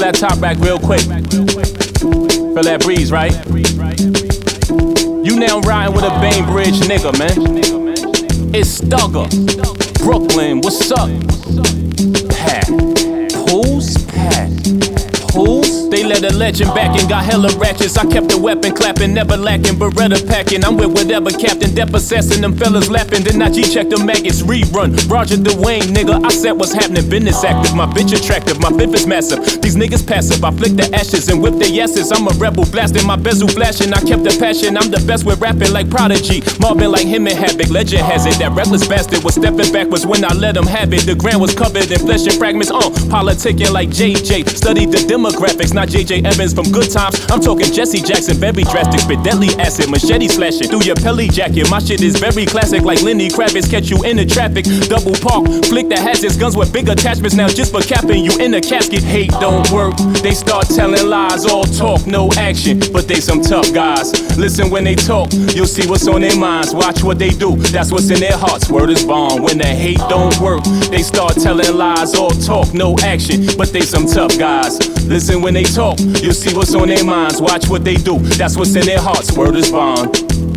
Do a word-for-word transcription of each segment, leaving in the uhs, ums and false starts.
that top back real quick. Feel that breeze, right? You now riding with a Bainbridge nigga, man. It's Stugger. Brooklyn, what's up? Pat. Pools? Pat. Pools? They let a legend back and got hella ratchets. I kept the weapon clapping, never lacking, Beretta packing. I'm with whatever captain, dep assassin, them fellas laughing. Then I G-check the maggots, rerun. Roger Dwayne, nigga, I said what's happening. Business active, my bitch attractive, my fifth is massive. These niggas passive, I flick the ashes and whip their asses. I'm a rebel, blasting my bezel flashing. I kept the passion, I'm the best with rapping like Prodigy. Marvin like him and Havoc, legend has it. That reckless bastard was stepping backwards when I let him have it. The ground was covered in flesh and fragments, uh, politicking like J J. Studied the demographics, not J J Evans from Good Times. I'm talking Jesse Jackson, very drastic, spit deadly acid, machete slashing through your pelly jacket. My shit is very classic, like Lenny Kravitz, catch you in the traffic. Double park, flick that has its guns with big attachments. Now just for capping you in a casket. Hate don't work, they start telling lies, all talk, no action. But they some tough guys. Listen when they talk, you'll see what's on their minds. Watch what they do, that's what's in their hearts. Word is bond. When the hate don't work, they start telling lies, all talk, no action. But they some tough guys. Listen when they talk, you'll see what's on their minds. Watch what they do, that's what's in their hearts. Word is bond.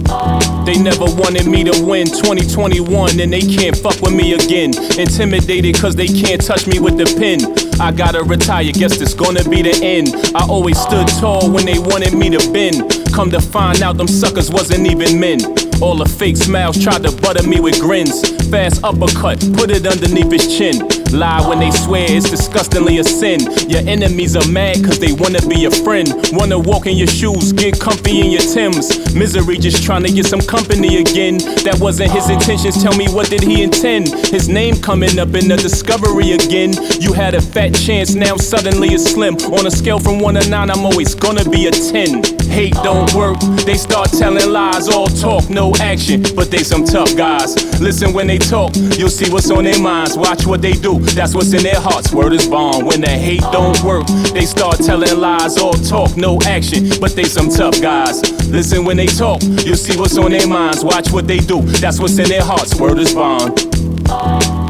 They never wanted me to win twenty twenty-one, and they can't fuck with me again. Intimidated cause they can't touch me with the pen. I gotta retire, guess this gonna be the end. I always stood tall when they wanted me to bend. Come to find out them suckers wasn't even men. All the fake smiles tried to butter me with grins. Fast uppercut, put it underneath his chin. Lie when they swear it's disgustingly a sin. Your enemies are mad cause they wanna be your friend. Wanna walk in your shoes, get comfy in your Timbs. Misery just trying to get some company again. That wasn't his intentions, tell me what did he intend? His name coming up in the discovery again. You had a fat chance, now suddenly it's slim. On a scale from one to nine, I'm always gonna be a ten. Hate don't work, they start telling lies, all talk, no action. But they some tough guys. Listen when they talk, you'll see what's on their minds. Watch what they do, that's what's in their hearts. Word is bond. When the hate don't work, they start telling lies, all talk, no action. But they some tough guys. Listen when they talk, you'll see what's on their minds. Watch what they do, that's what's in their hearts. Word is bond.